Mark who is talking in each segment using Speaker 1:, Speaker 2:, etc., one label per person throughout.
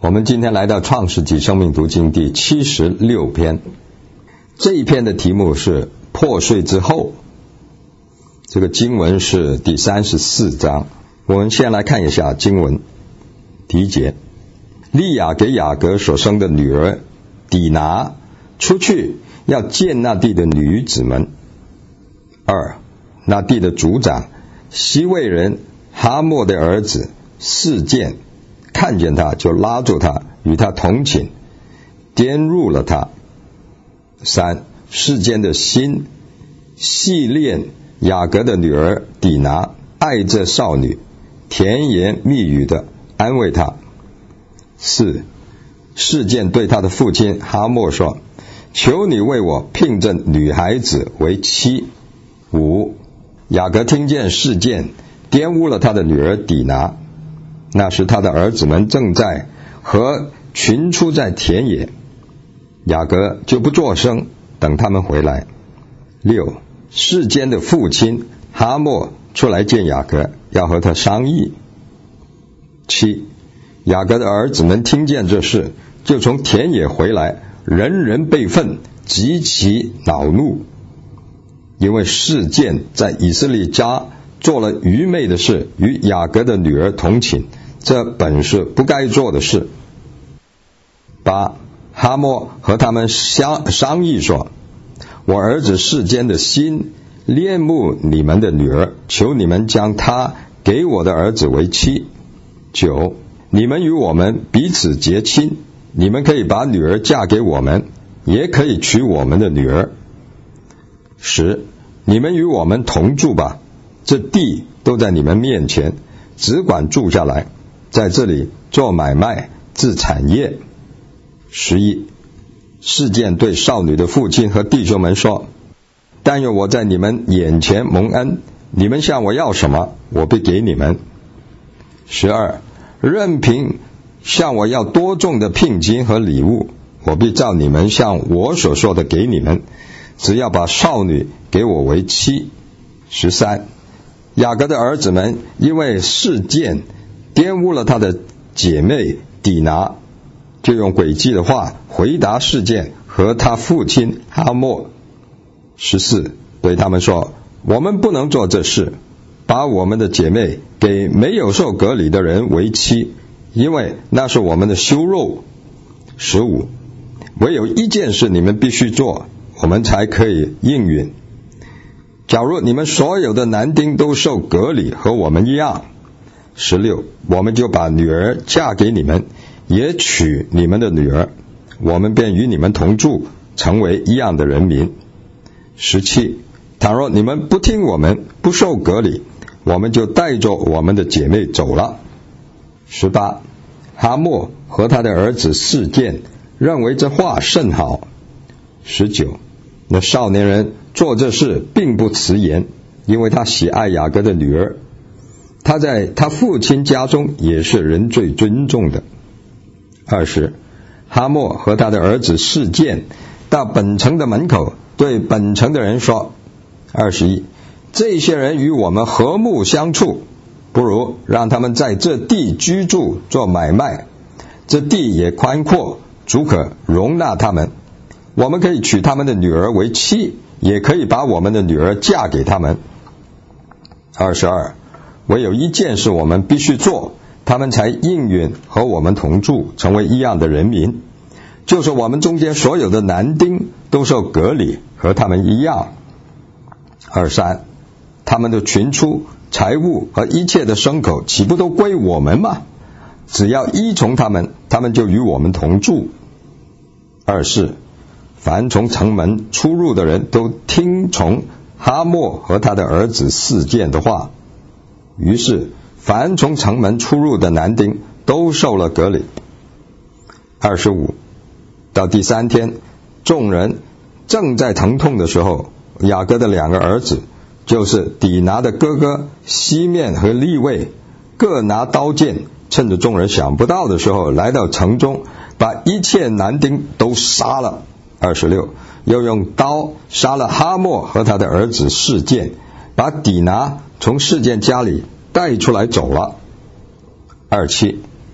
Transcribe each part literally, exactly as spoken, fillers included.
Speaker 1: 我们今天来到创世纪生命读经第七十六篇，这一篇的题目是破碎之后，这个经文是第三十四章。我们先来看一下经文第一节，利亚给雅各所生的女儿底拿出去要见那地的女子们。二，那地的族长西魏人哈莫的儿子示剑看见他，就拉住他，与他同寝，玷辱了他。三，示剑的心细恋雅各的女儿底拿，爱这少女，甜言蜜语的安慰她。四，示剑对他的父亲哈莫说，求你为我聘这女孩子为妻。五，雅各听见示剑玷污了他的女儿底拿，那时他的儿子们正在和群出在田野，雅各就不作声，等他们回来。六，示剑的父亲哈莫出来见雅各，要和他商议。七，雅各的儿子们听见这事，就从田野回来，人人被愤，极其恼怒，因为示剑在以色列家做了愚昧的事，与雅各的女儿同寝，这本是不该做的事。八，哈莫和他们商商议说，我儿子示剑的心恋慕你们的女儿，求你们将她给我的儿子为妻。九，你们与我们彼此结亲，你们可以把女儿嫁给我们，也可以娶我们的女儿。十，你们与我们同住吧，这地都在你们面前，只管住下来，在这里做买卖，置产业。十一，示剑对少女的父亲和弟兄们说，但愿我在你们眼前蒙恩，你们向我要什么，我必给你们。十二，任凭向我要多重的聘金和礼物，我必照你们向我所说的给你们，只要把少女给我为妻。十三，雅各的儿子们因为示剑玷污了他的姐妹底拿，就用诡计的话回答示剑和他父亲哈莫。十四，对他们说，我们不能做这事，把我们的姐妹给没有受割礼的人为妻，因为那是我们的羞辱。十五，唯有一件事你们必须做，我们才可以应允。假如你们所有的男丁都受割礼，和我们一样。十六，我们就把女儿嫁给你们，也娶你们的女儿，我们便与你们同住，成为一样的人民。十七，倘若你们不听我们，不受割礼，我们就带着我们的姐妹走了。十八，哈莫和他的儿子示剑认为这话甚好。十九，那少年人做这事并不迟延，因为他喜爱雅各的女儿，他在他父亲家中也是人最尊重的。二十，哈莫和他的儿子示剑到本城的门口，对本城的人说。二十一，这些人与我们和睦相处，不如让他们在这地居住做买卖，这地也宽阔，足可容纳他们，我们可以娶他们的女儿为妻，也可以把我们的女儿嫁给他们。二十二，唯有一件事我们必须做，他们才应允和我们同住，成为一样的人民，就是我们中间所有的男丁都受割礼，和他们一样。二三，他们的群畜、财物和一切的牲口，岂不都归我们吗？只要依从他们，他们就与我们同住。二四，凡从城门出入的人都听从哈莫和他的儿子示剑的话，于是凡从城门出入的男丁都受了割礼。二十五，到第三天，众人正在疼痛的时候，雅各的两个儿子，就是底拿的哥哥西面和利未，各拿刀剑，趁着众人想不到的时候，来到城中，把一切男丁都杀了。二十六，又用刀杀了哈莫和他的儿子示剑，把底拿从示剑家里带出来走了。二七，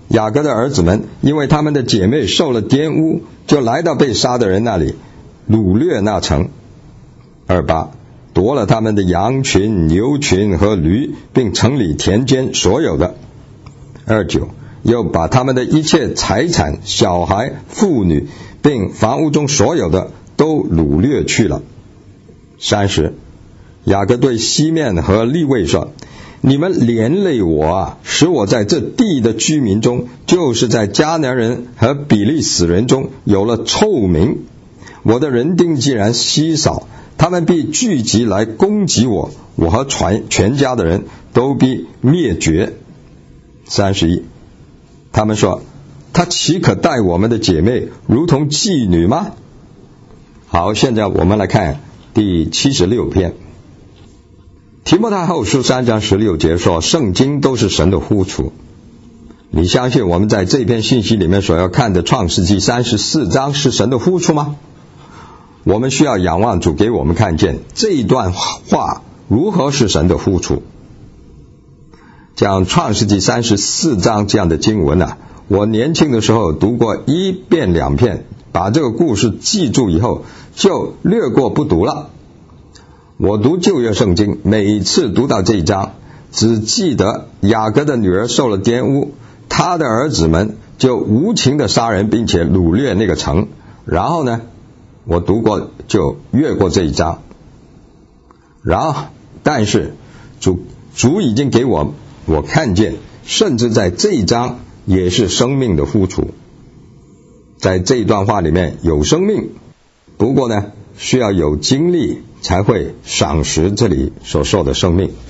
Speaker 1: 雅各的儿子们因为他们的姐妹受了玷污，就来到被杀的人那里，掳掠那城。二八，夺了他们的羊群、牛群和驴，并城里田间所有的。二九，又把他们的一切财产、小孩、妇女，并房屋中所有的都掳掠去了。三十，雅各对西面和利未说：你们连累我啊，使我在这地的居民中，就是在迦南人和比利死人中有了臭名。我的人丁既然稀少，他们必聚集来攻击我，我和全家的人都必灭绝。三十一，他们说：他岂可待我们的姐妹如同妓女吗？好，现在我们来看第七十六篇。提摩太后书三章十六节说，圣经都是神的呼出。你相信我们在这篇信息里面所要看的创世纪三十四章是神的呼出吗？我们需要仰望主给我们看见这一段话如何是神的呼出。讲创世纪三十四章这样的经文啊，我年轻的时候读过一遍两遍，把这个故事记住以后就略过不读了。我读旧约圣经，每次读到这一章，只记得雅各的女儿受了玷污，他的儿子们就无情的杀人，并且掳掠那个城。然后呢，我读过就越过这一章。然后，但是主主已经给我我看见，甚至在这一章也是生命的呼出。在这一段话里面有生命，不过呢，需要有经历才会赏识这里所受的生命。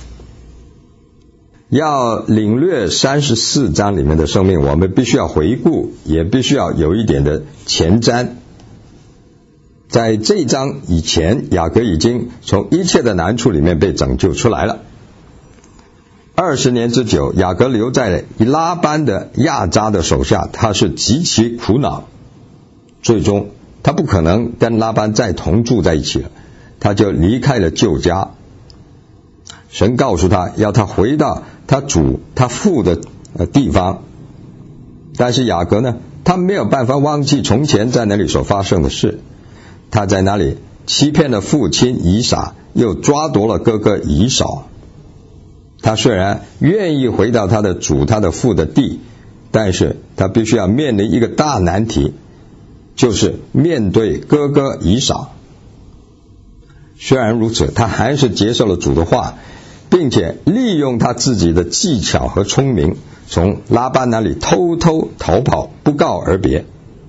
Speaker 1: 要领略三十四章里面的生命，我们必须要回顾，也必须要有一点的前瞻。在这一章以前，雅各已经从一切的难处里面被拯救出来了。二十年之久，雅各留在拉班的亚扎的手下，他是极其苦恼。最终他不可能跟拉班再同住在一起了，他就离开了旧家。神告诉他要他回到他主他父的地方，但是雅各呢，他没有办法忘记从前在那里所发生的事。他在那里欺骗了父亲以撒，又抓夺了哥哥以扫。他虽然愿意回到他的主他的父的地，但是他必须要面临一个大难题，就是面对哥哥以扫。虽然如此，他还是接受了主的话，并且利用他自己的技巧和聪明，从拉班那里偷偷逃跑，不告而别。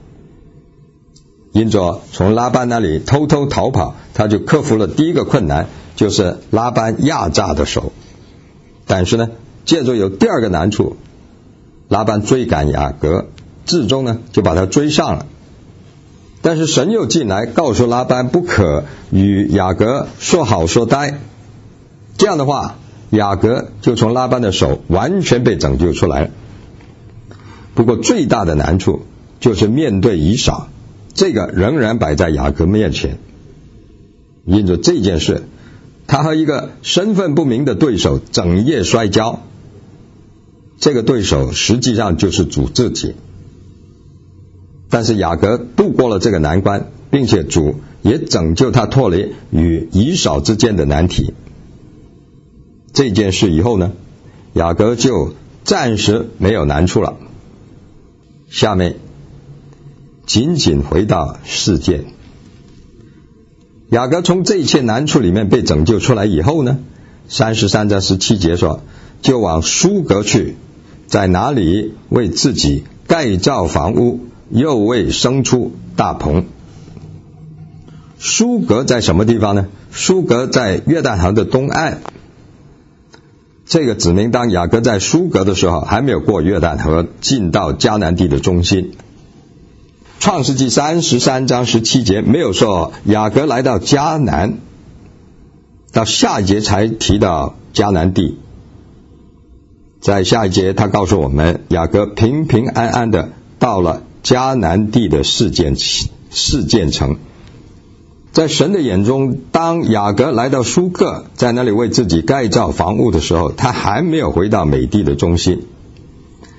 Speaker 1: 因着从拉班那里偷偷逃跑，他就克服了第一个困难，就是拉班压榨的手。但是呢，借着有第二个难处，拉班追赶雅各，至终呢就把他追上了。但是神又进来告诉拉班不可与雅各说好说歹，这样的话雅各就从拉班的手完全被拯救出来了。不过最大的难处就是面对以扫，这个仍然摆在雅各面前。因着这件事，他和一个身份不明的对手整夜摔跤，这个对手实际上就是主自己。但是雅各度过了这个难关，并且主也拯救他脱离与以扫之间的难题。这件事以后呢，雅各就暂时没有难处了。下面仅仅回到事件。雅各从这一切难处里面被拯救出来以后呢，三十三章十七节说，就往苏格去，在哪里为自己盖造房屋，又为生出大棚。苏格在什么地方呢？苏格在约旦河的东岸。这个指明当雅各在苏格的时候，还没有过约旦河，进到迦南地的中心。创世纪三十三章十七节没有说雅各来到迦南，到下一节才提到迦南地。在下一节他告诉我们，雅各平平安安的到了迦南地的示剑示剑城。在神的眼中，当雅各来到苏格，在那里为自己盖造房屋的时候，他还没有回到美地的中心。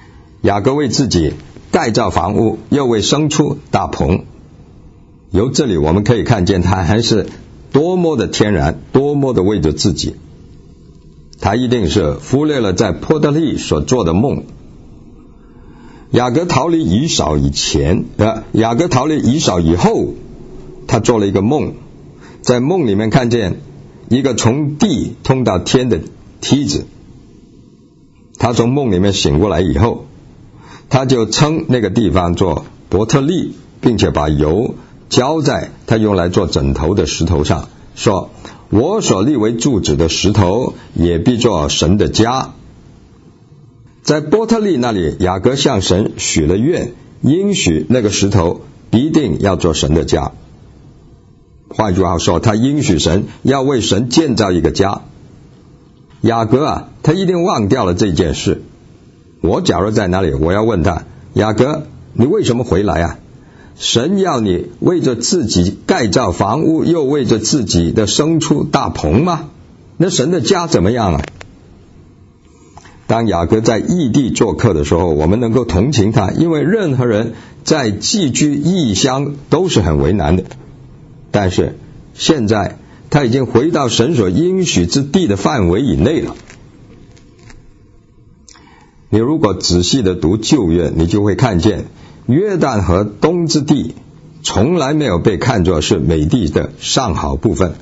Speaker 1: 雅各为自己盖造房屋，又为牲畜搭棚。由这里我们可以看见他还是多么的天然，多么的为着自己。他一定是忽略了在波特利所做的梦。雅各逃离以扫以前，呃，雅各逃离以扫以后，他做了一个梦，在梦里面看见一个从地通到天的梯子。他从梦里面醒过来以后，他就称那个地方做伯特利，并且把油浇在他用来做枕头的石头上，说：我所立为柱子的石头，也必做神的家。在伯特利那里，雅各向神许了愿，应许那个石头必定要做神的家。换句话说，他应许神要为神建造一个家。雅各啊，他一定忘掉了这件事。我假如在那里，我要问他：雅各，你为什么回来啊？神要你为着自己盖造房屋，又为着自己的牲畜搭棚吗？那神的家怎么样啊？当雅各在异地做客的时候，我们能够同情他，因为任何人在寄居异乡都是很为难的。但是现在他已经回到神所应许之地的范围以内了。你如果仔细的读旧约，你就会看见约旦河东之地从来没有被看作是美地的上好部分。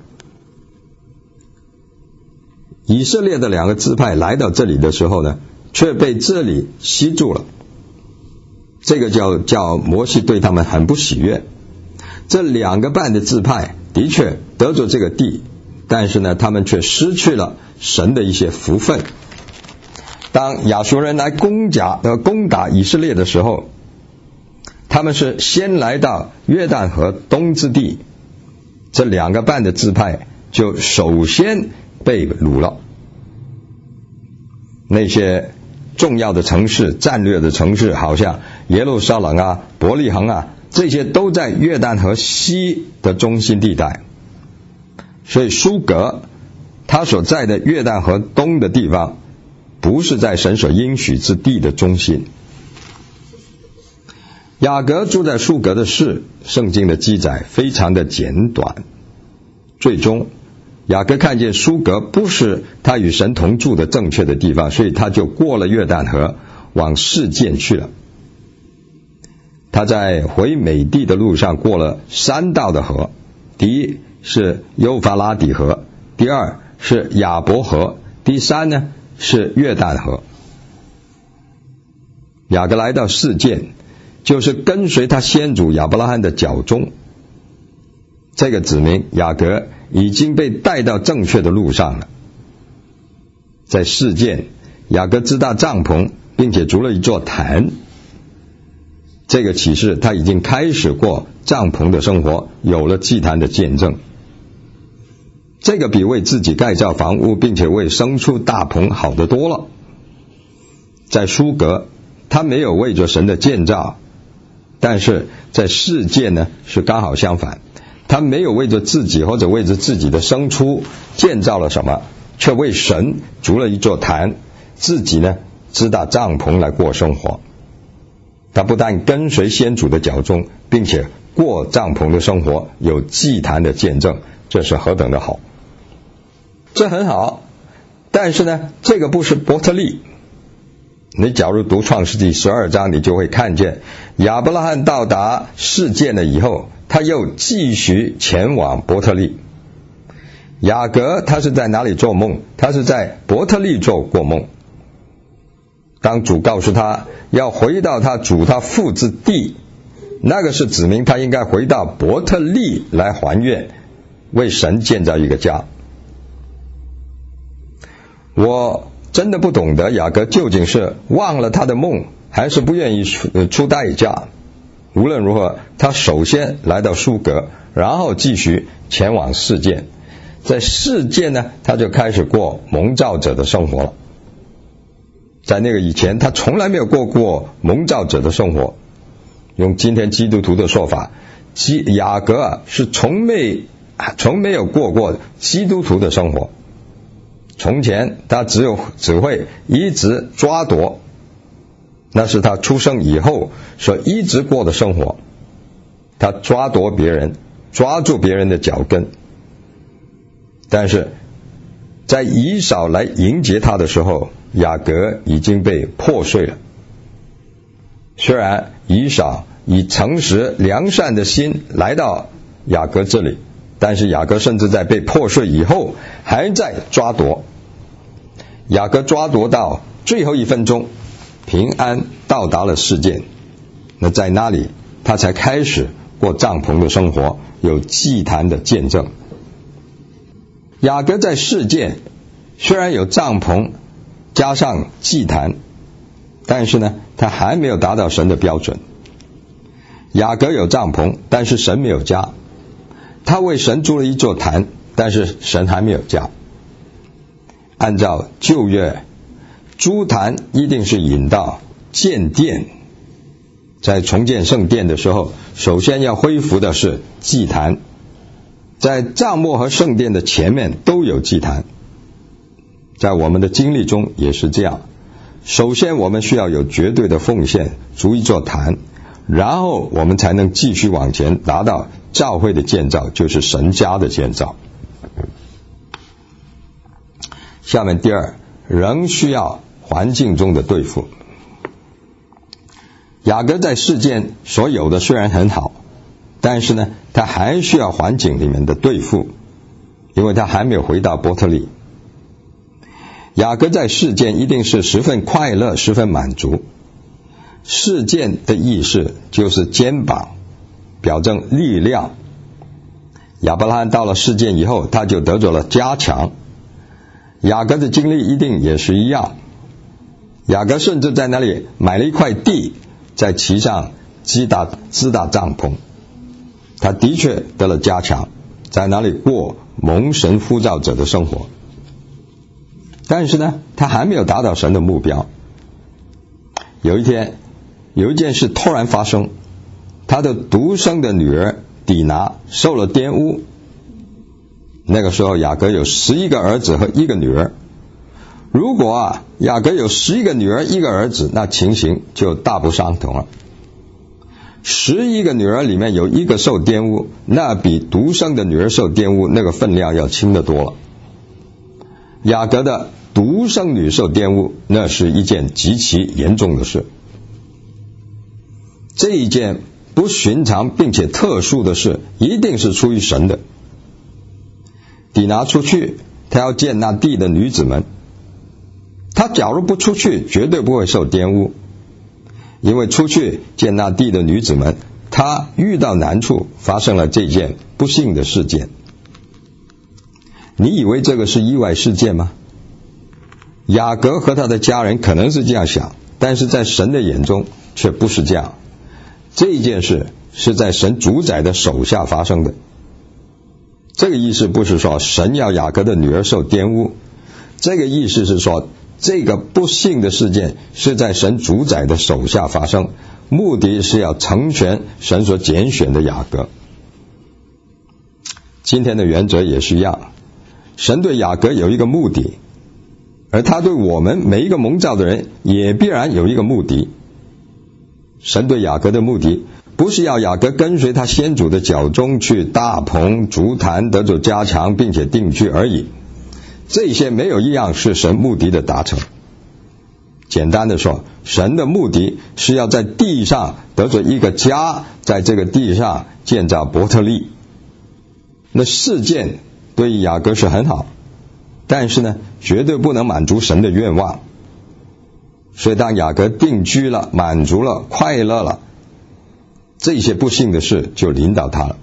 Speaker 1: 以色列的两个支派来到这里的时候呢，却被这里吸住了。这个叫叫摩西对他们很不喜悦。这两个半的支派的确得着这个地，但是呢，他们却失去了神的一些福分。当亚述人来攻打呃攻打以色列的时候，他们是先来到约旦河东之地，这两个半的支派就首先被掳了。那些重要的城市、战略的城市，好像耶路撒冷啊、伯利恒啊，这些都在约旦河西的中心地带。所以苏格他所在的约旦河东的地方，不是在神所应许之地的中心。雅各住在苏格的事，圣经的记载非常的简短。最终雅各看见苏格不是他与神同住的正确的地方，所以他就过了约旦河往示剑去了。他在回美地的路上过了三道的河，第一是幼发拉底河，第二是亚伯河，第三呢是约旦河。雅各来到示剑，就是跟随他先祖亚伯拉罕的脚踪。这个指明雅各已经被带到正确的路上了。在示剑，雅各支搭帐篷，并且筑了一座坛。这个启示他已经开始过帐篷的生活，有了祭坛的见证。这个比为自己盖造房屋并且为牲畜搭棚好得多了。在苏格，他没有为着神的建造，但是在示剑呢是刚好相反，他没有为着自己或者为着自己的牲畜建造了什么，却为神筑了一座坛，自己呢支搭帐篷来过生活。他不但跟随先祖的脚踪，并且过帐篷的生活，有祭坛的见证，这是何等的好。这很好，但是呢，这个不是伯特利。你假如读创世纪十二章，你就会看见亚伯拉罕到达示剑了以后，他又继续前往伯特利。雅各他是在哪里做梦？他是在伯特利做过梦。当主告诉他要回到他主他父之地，那个是指明他应该回到伯特利来还愿，为神建造一个家。我真的不懂得雅各究竟是忘了他的梦，还是不愿意出出代价。无论如何，他首先来到苏格，然后继续前往示剑。在示剑呢，他就开始过蒙召者的生活了。在那个以前，他从来没有过过蒙召者的生活。用今天基督徒的说法，雅各啊是从没从没有过过基督徒的生活。从前他只有只会一直抓夺那是他出生以后所一直过的生活。他抓夺别人，抓住别人的脚跟。但是在以扫来迎接他的时候，雅各已经被破碎了。虽然以扫以诚实良善的心来到雅各这里，但是雅各甚至在被破碎以后还在抓夺。雅各抓夺到最后一分钟，平安到达了示剑。那在那里他才开始过帐篷的生活，有祭坛的见证。雅各在示剑虽然有帐篷加上祭坛，但是呢他还没有达到神的标准。雅各有帐篷，但是神没有加。他为神筑了一座坛，但是神还没有加。按照旧约，筑坛一定是引到建殿，在重建圣殿的时候，首先要恢复的是祭坛。在帐幕和圣殿的前面都有祭坛。在我们的经历中也是这样，首先我们需要有绝对的奉献，筑一座坛，然后我们才能继续往前达到教会的建造，就是神家的建造。下面第二，仍需要环境中的对付。雅各在世间所有的虽然很好，但是呢他还需要环境里面的对付，因为他还没有回到伯特利。雅各在世间一定是十分快乐，十分满足。世间的意思就是肩膀，表征力量。亚伯拉罕到了世间以后，他就得着了加强。雅各的经历一定也是一样。雅各甚至在那里买了一块地，在其上支搭支搭帐篷。他的确得了加强，在那里过蒙神呼召者的生活。但是呢他还没有达到神的目标。有一天有一件事突然发生，他的独生的女儿底拿受了玷污。那个时候雅各有十一个儿子和一个女儿。如果啊雅各有十一个女儿一个儿子，那情形就大不相同了。十一个女儿里面有一个受玷污，那比独生的女儿受玷污那个分量要轻得多了。雅各的独生女受玷污，那是一件极其严重的事。这一件不寻常并且特殊的事，一定是出于神的。底拿出去，他要见那地的女子们。他假如不出去，绝对不会受玷污，因为出去见那地的女子们，他遇到难处，发生了这件不幸的事件。你以为这个是意外事件吗？雅各和他的家人可能是这样想，但是在神的眼中却不是这样。这件事是在神主宰的手下发生的。这个意思不是说神要雅各的女儿受玷污，这个意思是说这个不幸的事件是在神主宰的手下发生，目的是要成全神所拣选的雅各。今天的原则也是一样，神对雅各有一个目的，而他对我们每一个蒙召的人也必然有一个目的。神对雅各的目的不是要雅各跟随他先祖的脚踪去大棚筑坛得着加强并且定居而已，这些没有一样是神目的的达成。简单的说，神的目的是要在地上得着一个家，在这个地上建造伯特利。那事件对于雅各是很好，但是呢绝对不能满足神的愿望。所以当雅各定居了，满足了，快乐了，这些不幸的事就临到他了。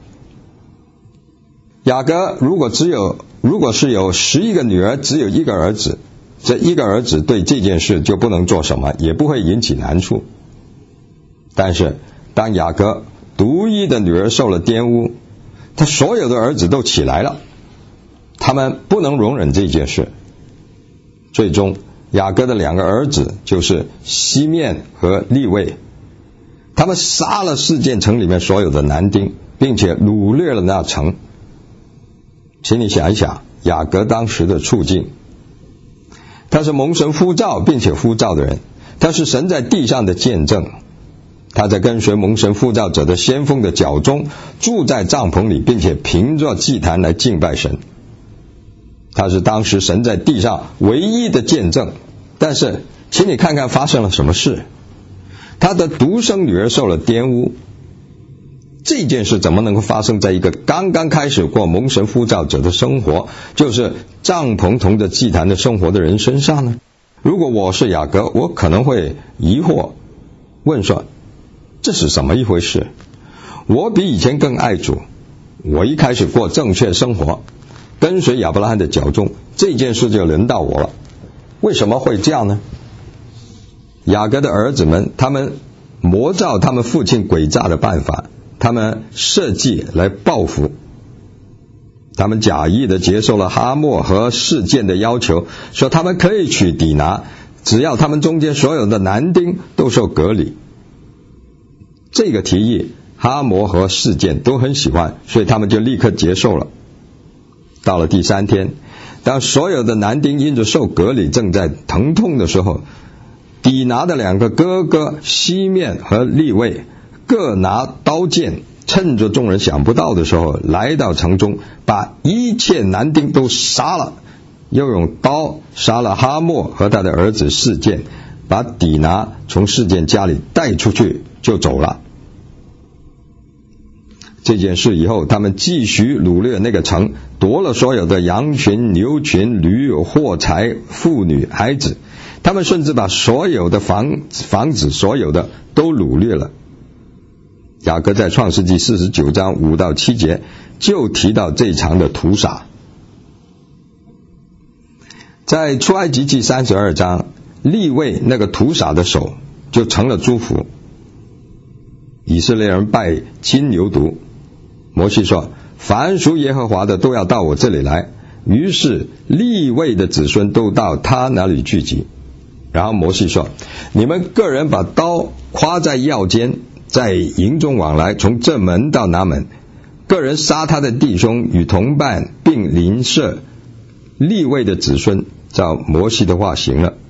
Speaker 1: 雅各如果只有如果是有十一个女儿，只有一个儿子，这一个儿子对这件事就不能做什么，也不会引起难处。但是当雅各独一的女儿受了玷污，他所有的儿子都起来了，他们不能容忍这件事。最终雅各的两个儿子就是西面和利未，他们杀了示剑城里面所有的男丁，并且掳掠了那城。请你想一想雅各当时的处境，他是蒙神呼召并且呼召的人， 他是神在地上的见证，他在跟随蒙神呼召者的先锋的脚中，住在帐篷里，并且凭着祭坛来敬拜神。他是当时神在地上唯一的见证。但是请你看看发生了什么事。他的独生女儿受了玷污，这件事怎么能够发生在一个刚刚开始过蒙神呼召者的生活，就是帐篷同着祭坛的生活的人身上呢？如果我是雅各，我可能会疑惑问说，这是什么一回事？我比以前更爱主，我一开始过正确生活，跟随亚伯拉罕的脚踪，这件事就轮到我了，为什么会这样呢？雅各的儿子们，他们模造他们父亲诡诈的办法，他们设计来报复，他们假意的接受了哈莫和示剑的要求，说他们可以娶底拿，只要他们中间所有的男丁都受割礼。这个提议哈摩和示剑都很喜欢，所以他们就立刻接受了。到了第三天，当所有的男丁因着受割礼正在疼痛的时候，底拿的两个哥哥西面和利未各拿刀剑，趁着众人想不到的时候来到城中，把一切男丁都杀了，又用刀杀了哈莫和他的儿子示剑，把底拿从示剑家里带出去就走了。这件事以后，他们继续掳掠那个城，夺了所有的羊群、牛群、驴、货财、妇女、孩子，他们甚至把所有的房房子所有的都掳掠了。雅各在创世纪四十九章五到七节就提到这场的屠杀。在出埃及记三十二章，利未那个屠杀的手就成了祝福。以色列人拜金牛犊，摩西说，凡属耶和华的都要到我这里来，于是利未的子孙都到他那里聚集。然后摩西说，你们个人把刀挎在腰间，在营中往来，从这门到那门，个人杀他的弟兄与同伴，并邻舍。利未的子孙照摩西的话行了。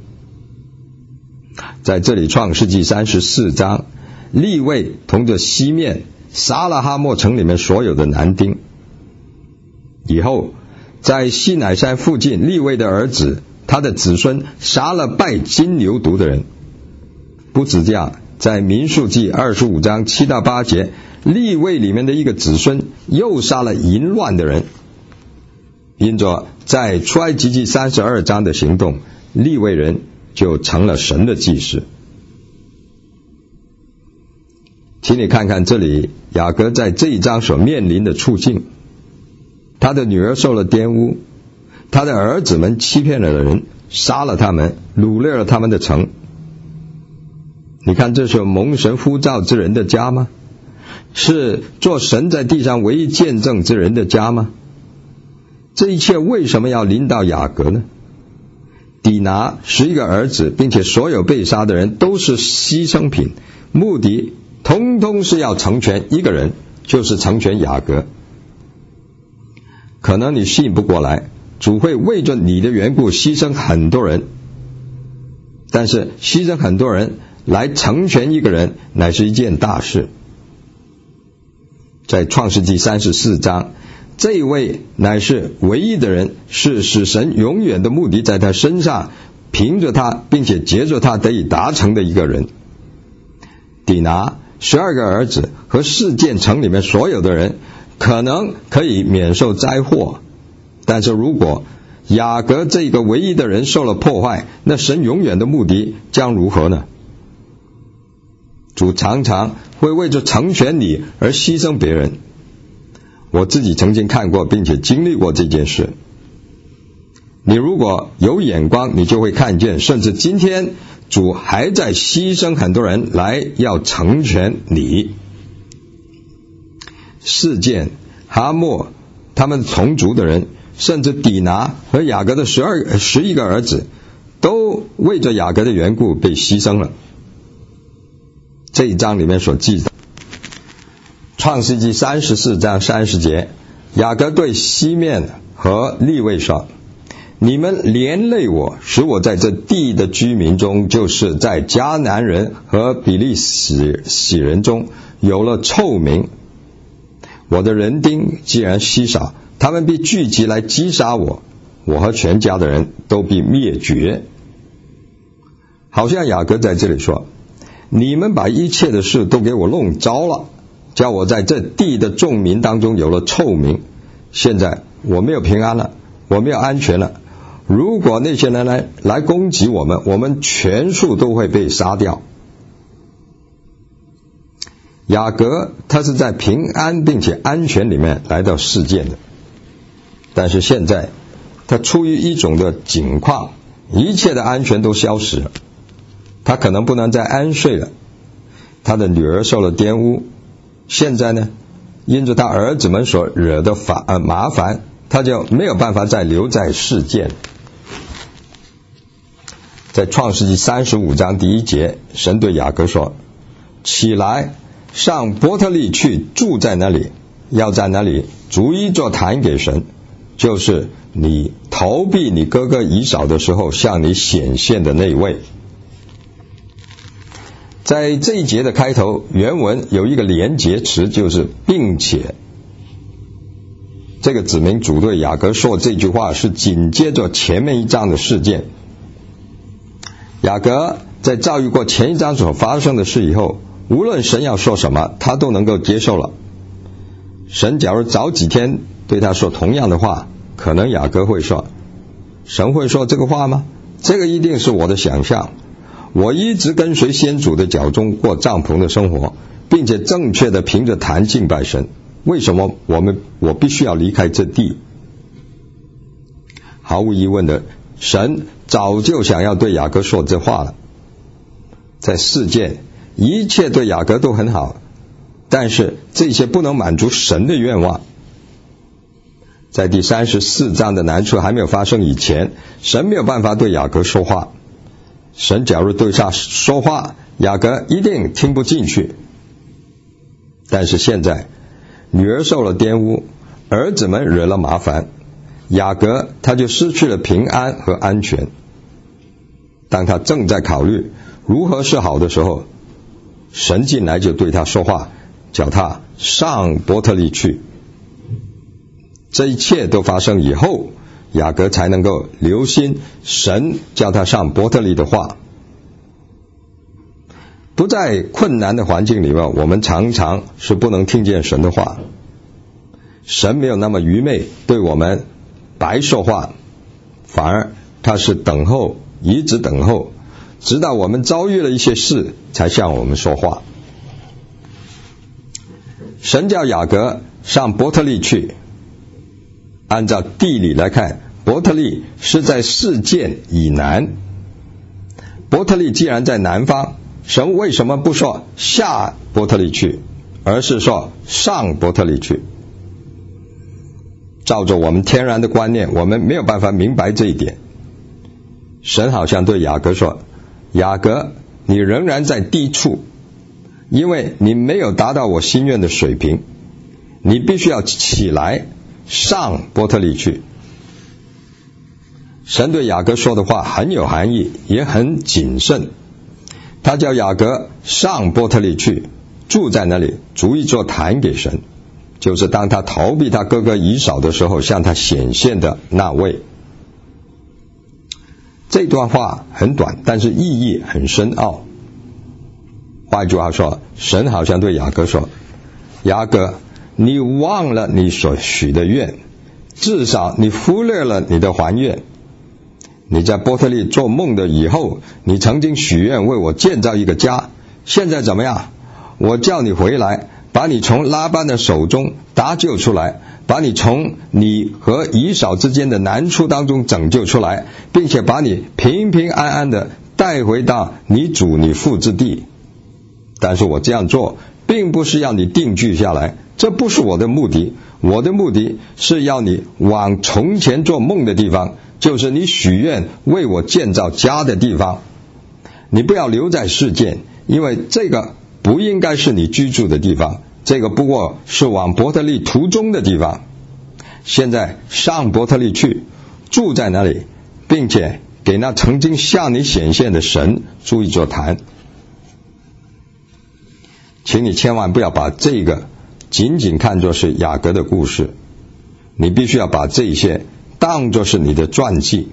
Speaker 1: 在这里创世纪三十四章，利未同着西面杀了哈莫城里面所有的男丁。以后在西乃山附近，利未的儿子他的子孙杀了拜金牛犊的人。不止这样，在民数记二十五章七到八节，利未里面的一个子孙又杀了淫乱的人。因着在出埃及记三十二章的行动，利未人就成了神的祭司。请你看看这里雅各在这一章所面临的处境，他的女儿受了玷污，他的儿子们欺骗了人，杀了他们，掳掠了他们的城。你看，这是蒙神呼召之人的家吗？是做神在地上唯一见证之人的家吗？这一切为什么要临到雅各呢？底拿十一个儿子，并且所有被杀的人都是牺牲品，目的通通是要成全一个人，就是成全雅各。可能你信不过来，主会为着你的缘故牺牲很多人，但是牺牲很多人来成全一个人乃是一件大事。在创世纪三十四章，这一位乃是唯一的人，是使神永远的目的在他身上凭着他并且借着他得以达成的一个人。底拿十二个儿子和示剑城里面所有的人可能可以免受灾祸，但是如果雅各这个唯一的人受了破坏，那神永远的目的将如何呢？主常常会为着成全你而牺牲别人。我自己曾经看过并且经历过这件事。你如果有眼光，你就会看见，甚至今天主还在牺牲很多人来要成全你。示剑、哈莫他们同族的人，甚至底拿和雅各的十二十一个儿子，都为着雅各的缘故被牺牲了。这一章里面所记载，创世纪三十四章三十节，雅各对西面和利未说， 你们连累我，使我在这地的居民中，就是在迦南人和比利洗人中有了臭名。我的人丁既然稀少，他们必聚集来击杀我，我和全家的人都必灭绝。好像雅各在这里说，你们把一切的事都给我弄糟了，叫我在这地的众民当中有了臭名。现在我没有平安了，我没有安全了。如果那些人来来攻击我们，我们全数都会被杀掉。雅各他是在平安并且安全里面来到世界的，但是现在他处于一种的境况，一切的安全都消失了，他可能不能再安睡了，他的女儿受了玷污，现在呢，因着他儿子们所惹的法、呃、麻烦，他就没有办法再留在世界。在创世纪三十五章第一节，神对雅各说，起来上伯特利去，住在那里，要在那里逐一座坛给神，就是你逃避你哥哥以扫的时候向你显现的那位。在这一节的开头，原文有一个连结词，就是并且。这个指明主对雅各说这句话是紧接着前面一章的事件。雅各在遭遇过前一章所发生的事以后，无论神要说什么，他都能够接受了。神假如早几天对他说同样的话，可能雅各会说，神会说这个话吗？这个一定是我的想象。我一直跟随先祖的脚中过帐篷的生活，并且正确的凭着坛敬拜神，为什么我们我必须要离开这地？毫无疑问的，神早就想要对雅各说这话了。在世界一切对雅各都很好，但是这些不能满足神的愿望。在第三十四章的难处还没有发生以前，神没有办法对雅各说话。神假如对他说话，雅各一定听不进去。但是现在女儿受了玷污，儿子们惹了麻烦，雅各他就失去了平安和安全。当他正在考虑如何是好的时候，神进来就对他说话，叫他上伯特利去。这一切都发生以后，雅各才能够留心神叫他上伯特利的话。不在困难的环境里面，我们常常是不能听见神的话。神没有那么愚昧对我们白说话，反而他是等候，一直等候，直到我们遭遇了一些事才向我们说话。神叫雅各上伯特利去，按照地理来看，伯特利是在示剑以南。伯特利既然在南方，神为什么不说下伯特利去，而是说上伯特利去？照着我们天然的观念，我们没有办法明白这一点。神好像对雅各说，雅各，你仍然在低处，因为你没有达到我心愿的水平，你必须要起来上伯特利去。神对雅各说的话很有含义，也很谨慎。他叫雅各上伯特利去，住在那里，逐一座坛给神，就是当他逃避他哥哥以扫的时候向他显现的那位。这段话很短，但是意义很深奥。换句话说，神好像对雅各说，雅各，你忘了你所许的愿，至少你忽略了你的还愿。你在伯特利做梦的以后，你曾经许愿为我建造一个家，现在怎么样？我叫你回来，把你从拉班的手中搭救出来，把你从你和以扫之间的难处当中拯救出来，并且把你平平安安的带回到你主你父之地。但是我这样做并不是要你定居下来，这不是我的目的。我的目的是要你往从前做梦的地方，就是你许愿为我建造家的地方。你不要留在世界，因为这个不应该是你居住的地方，这个不过是往伯特利途中的地方。现在上伯特利去，住在那里， 并且给那曾经向你显现的神筑一座坛。请你千万不要把这个仅仅看作是雅各的故事，你必须要把这些当作是你的传记。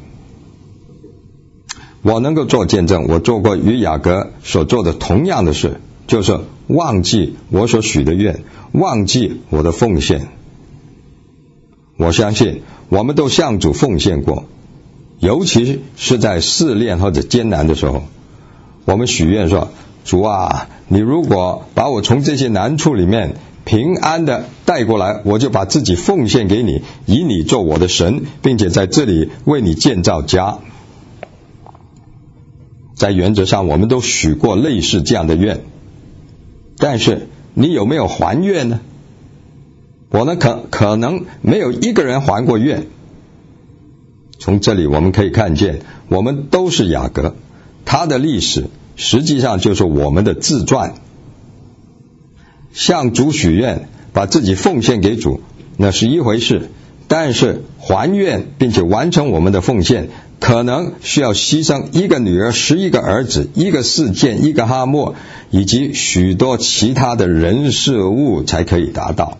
Speaker 1: 我能够做见证，我做过与雅各所做的同样的事，就是忘记我所许的愿，忘记我的奉献。我相信我们都向主奉献过，尤其是在试炼或者艰难的时候，我们许愿说，主啊，你如果把我从这些难处里面平安的带过来，我就把自己奉献给你，以你做我的神，并且在这里为你建造家。在原则上我们都许过类似这样的愿，但是你有没有还愿呢？我呢可可能没有一个人还过愿。从这里我们可以看见，我们都是雅各，他的历史实际上就是我们的自传。向主许愿，把自己奉献给主，那是一回事，但是还愿并且完成我们的奉献，可能需要牺牲一个女儿、十一个儿子、一个事件、一个哈默，以及许多其他的人事物才可以达到。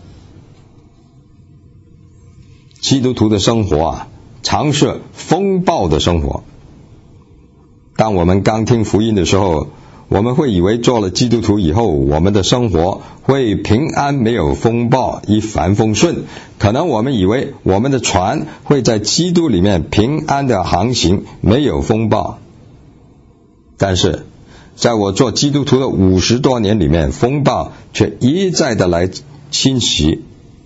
Speaker 1: 基督徒的生活啊，常是风暴的生活。当我们刚听福音的时候，我们会以为做了基督徒以后，我们的生活会平安，没有风暴，一帆风顺。可能我们以为我们的船会在基督里面平安的航行，没有风暴。但是在我做基督徒的五十多年里面，风暴却一再的来侵袭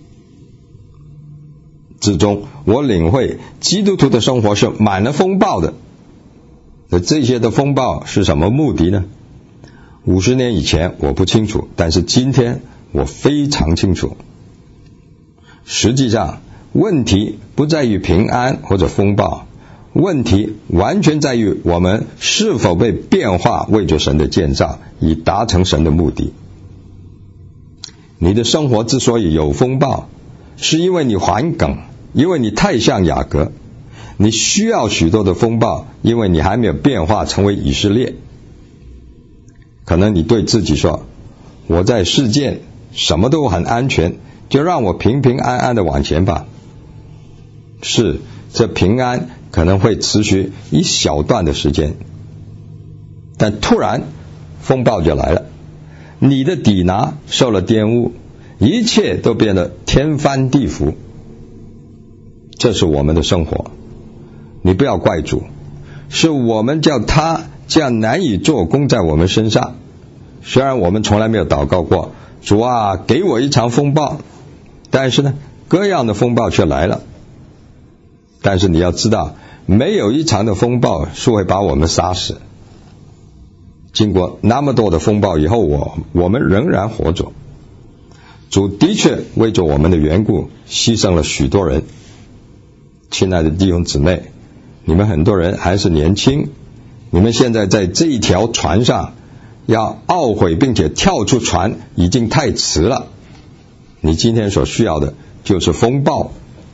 Speaker 1: 之中，我领会基督徒的生活是满了风暴的。那这些的风暴是什么目的呢？五十年以前我不清楚，但是今天我非常清楚。实际上问题不在于平安或者风暴，问题完全在于我们是否被变化为着神的建造，以达成神的目的。你的生活之所以有风暴，是因为你还梗，因为你太像雅各。你需要许多的风暴，因为你还没有变化成为以色列。可能你对自己说，我在世界什么都很安全，就让我平平安安的往前吧。是，这平安可能会持续一小段的时间，但突然风暴就来了，你的底拿受了玷污，一切都变得天翻地覆。这是我们的生活，你不要怪主，是我们叫他这样难以做工在我们身上。虽然我们从来没有祷告过，主啊，给我一场风暴，但是呢，各样的风暴却来了。但是你要知道，没有一场的风暴是会把我们杀死。经过那么多的风暴以后，我我们仍然活着。主的确为着我们的缘故牺牲了许多人。亲爱的弟兄姊妹，你们很多人还是年轻，你们现在在这一条船上要懊悔并且跳出船已经太迟了。你今天所需要的就是风暴。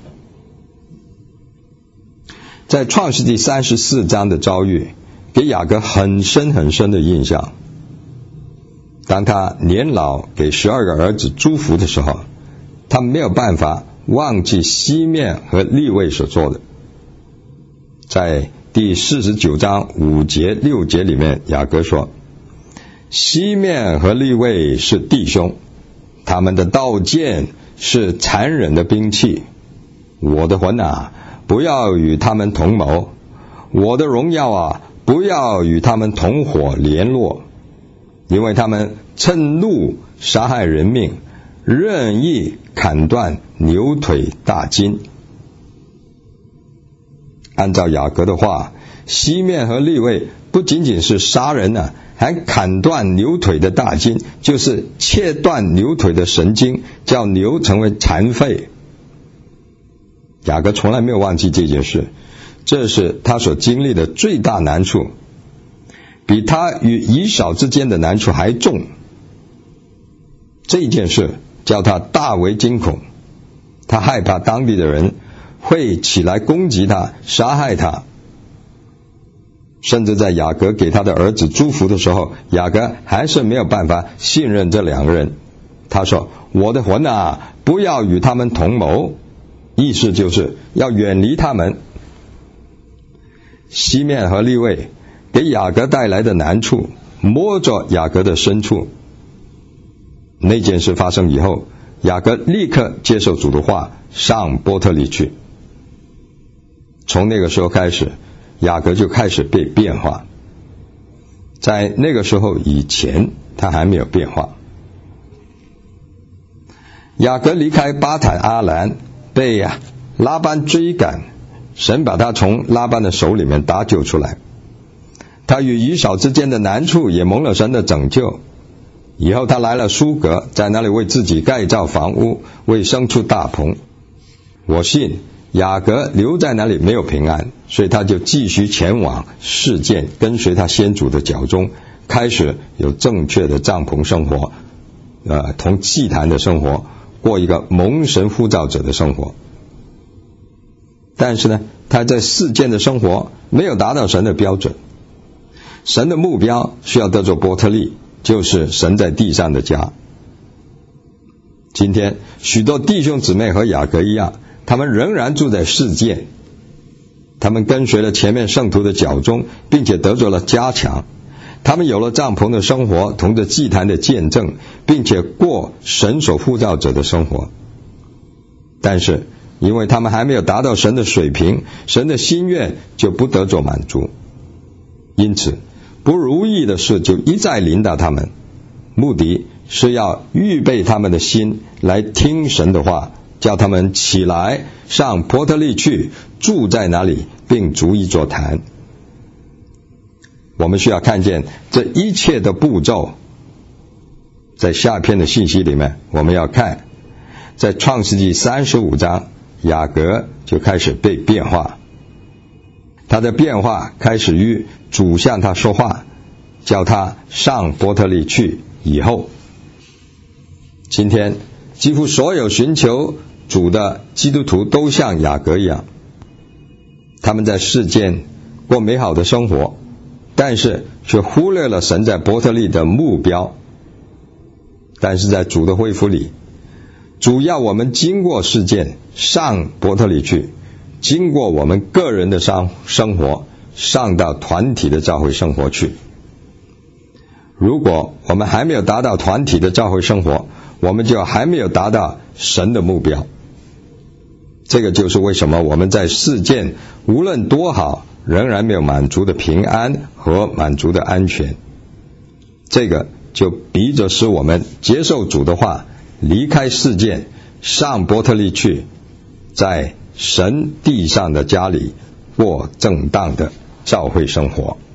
Speaker 1: 在创世纪三十四章的遭遇给雅各很深很深的印象。当他年老给十二个儿子祝福的时候，他没有办法忘记西面和利未所做的。在第四十九章五节六节里面，雅各说，西面和利未是弟兄，他们的刀剑是残忍的兵器，我的魂啊，不要与他们同谋，我的荣耀啊，不要与他们同伙联络，因为他们趁怒杀害人命，任意砍断牛腿大筋。按照雅各的话，西面和利未不仅仅是杀人啊，还砍断牛腿的大筋，就是切断牛腿的神经，叫牛成为残废。雅各从来没有忘记这件事，这是他所经历的最大难处，比他与以扫之间的难处还重。这件事叫他大为惊恐，他害怕当地的人会起来攻击他，杀害他。 甚至在雅各给他的儿子祝福的时候，雅各还是没有办法信任这两个人。他说，我的魂啊，不要与他们同谋，意思就是要远离他们。西面和利未给雅各带来的难处，摸着雅各的深处。那件事发生以后，雅各立刻接受主的话，上伯特利去。从那个时候开始，雅各就开始被变化。在那个时候以前，他还没有变化。雅各离开巴坦阿兰，被呀拉班追赶，神把他从拉班的手里面搭救出来。他与以扫之间的难处也蒙了神的拯救。以后他来了苏格，在那里为自己盖造房屋，为牲畜大棚。我信雅各留在那里没有平安，所以他就继续前往示剑，跟随他先祖的脚踪，开始有正确的帐篷生活，呃，同祭坛的生活，过一个蒙神呼召者的生活。但是呢，他在示剑的生活没有达到神的标准。神的目标是要得着伯特利，就是神在地上的家。今天许多弟兄姊妹和雅各一样，他们仍然住在世界，他们跟随了前面圣徒的脚踪，并且得着了加强。他们有了帐篷的生活，同着祭坛的见证，并且过神所呼召者的生活。但是因为他们还没有达到神的水平，神的心愿就不得着满足，因此不如意的事就一再临到他们，目的是要预备他们的心来听神的话，叫他们起来上伯特利去，住在那里，并筑一座坛。我们需要看见这一切的步骤。在下篇的信息里面，我们要看在创世纪三十五章，雅各就开始被变化。他的变化开始于主向他说话，叫他上伯特利去以后。今天几乎所有寻求主的基督徒都像雅各一样，他们在世间过美好的生活，但是却忽略了神在伯特利的目标。但是在主的恢复里，主要我们经过世界上伯特利去，经过我们个人的生活，上到团体的教会生活去。如果我们还没有达到团体的教会生活，我们就还没有达到神的目标。这个就是为什么我们在世界无论多好，仍然没有满足的平安和满足的安全。这个就逼着使我们接受主的话，离开世界，上伯特利去，在神地上的家里过正当的教会生活。